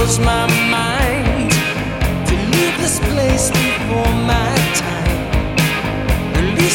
close my mind to leave this place before my